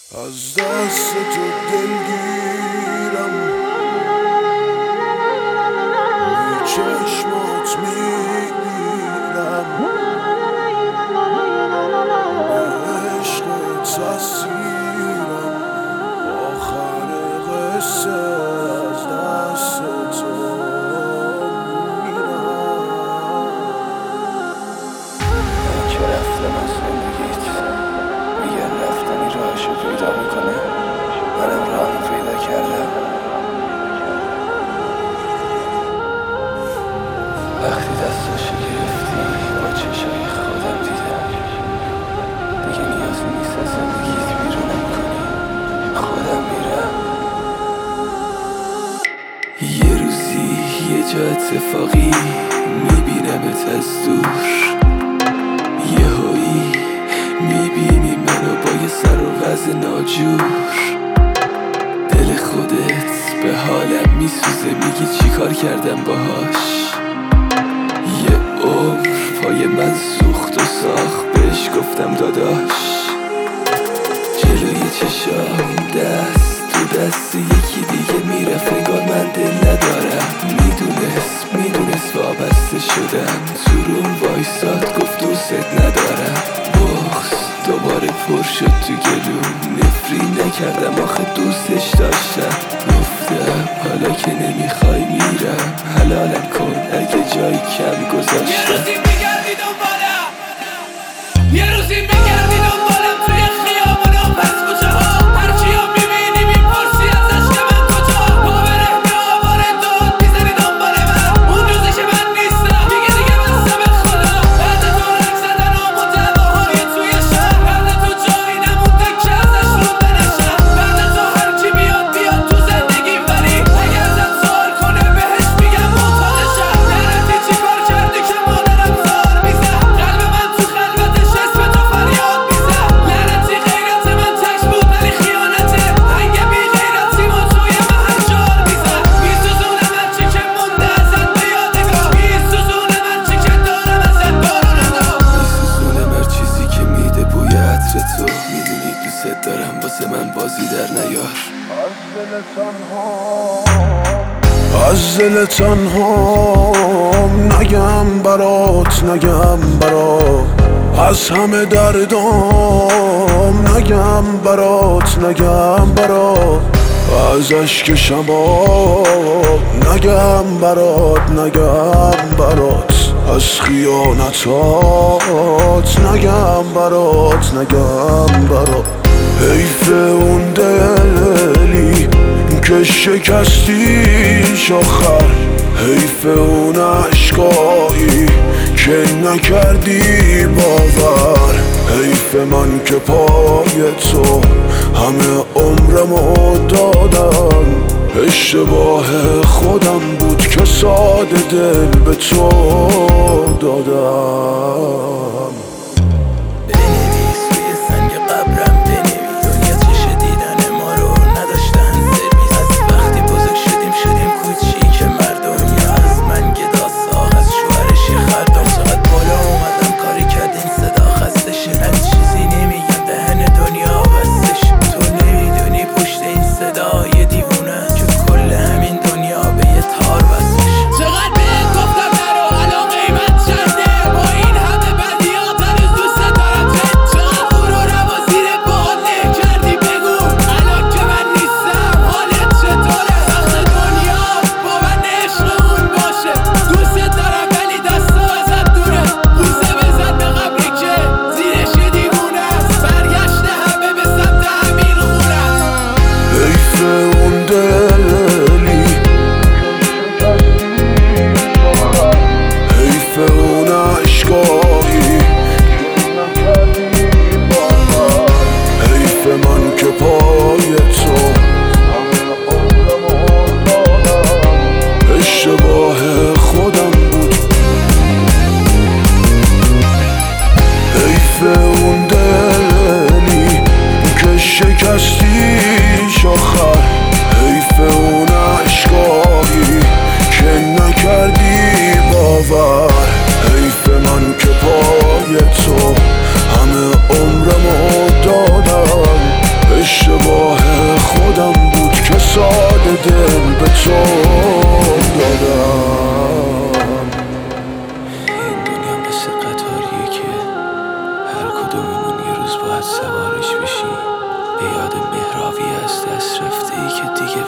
از دست تو دلگیرم، روی چشمات میمیرم، به عشقت اسیرم، آخر قصه از دست تو میرم. من که رفتم از زندگیت، میگن رفتنی راهشو پیدا میکنه، منم راهمو پیدا کردم. وقتی دستاشو گرفتی با چشای خودم دیدم، دیگه نیازی نیست از زندگیت بیرونم کنی، خودم میرم. یه روزی یه جا اتفاقی میبینمت از دور، یهویی میبینی منو با یه سر و وضع ناجور. دل خودت به حالم میسوزه، میگی چی کار کردم باهاش. یه عمر پای من سوخت و ساخت، بهش گفتم داداش. جلوی چشام دست تو دست یکی دیگه میرفت، انگار من دل ندارم. میدونست وابسته شدم، تو روم وایساد گفت دوست ندارم. بغض دوباره پر شد تو گلوم، نفرین نکردم آخه دوستش داشتم. گفتم حالا که نمیخوای میرم، حلالم کن اگه جایی کم گذاشتم. یه روزی میگردی دنبالم، یه روزی میگردی دنبالم توی خیابون و پس کوچه ها. هرچی ها میبینی میپرسی ازش که من کجا. باوره میآواره داد میزنی دنبال من، اون روزی که من نیستم دیگه بسته به خدا. بعد تو رنگ زدن و دعواهای توی شهر، بعد تو جایی نمونده که ازش رونده نشم. بعد تو هرچی بیاد تو زندگی، ولی اگه ازت سوال کنه بهش میگم معتادشم. لعنتی چی کار کردی که مادرم زار میزد، قلب من تو خلوتش اسم تو فریاد میزد. لعنتی غیرت من تک بود ولی خیانته، هنگ بی غیرتی ما توی محل جار میزد. میسوزونه من چی که مونده ازت به یادگار، میسوزونه من چی که دارم ازت بارونم. میسوزونه هر چیزی که میده بوی عطر تو، میدونی دوست دارم واسه من بازی در نیار. از دل تنهام نگم برات، نگم برات. از همه دردام نگم برات، نگم برات. از اشک شباب نگم برات، نگم برات. از خیانتات نگم برات، نگم برات. حیف اون دلی که شکستیش آخر، حیف اون عشقایی که نکردی باور. حیف من که پای تو همه عمرمو دادم، اشتباه خودم بود که ساده دل به تو دادم. بنویس روی سنگ قبرم، بنویس دنیا چش دیدن ما رو نداشتن سرویس. از وقتی بزرگ شدیم کوچیک مردم، یا از من گدا ساخت از شوهرش یه خردم. چقدر بالا اومدم کاری کردیم صدا خستشه، از چیزی نمیگم دهن دنیا بستش. تو نمیدونی پشت این صدای دیوونه که کل همین دنیا به یه تار بستش. چقدر بهت گفتم نرو، الان قیمت چنده با این همه بدیات.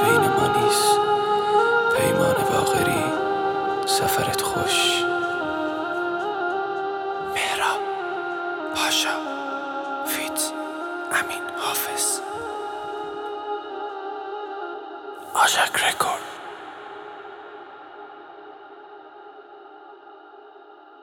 بین ما نیست. پیمان باقری، سفرت خوش. مهراب پاشا فیت امین حافظ. آژاک رکورد.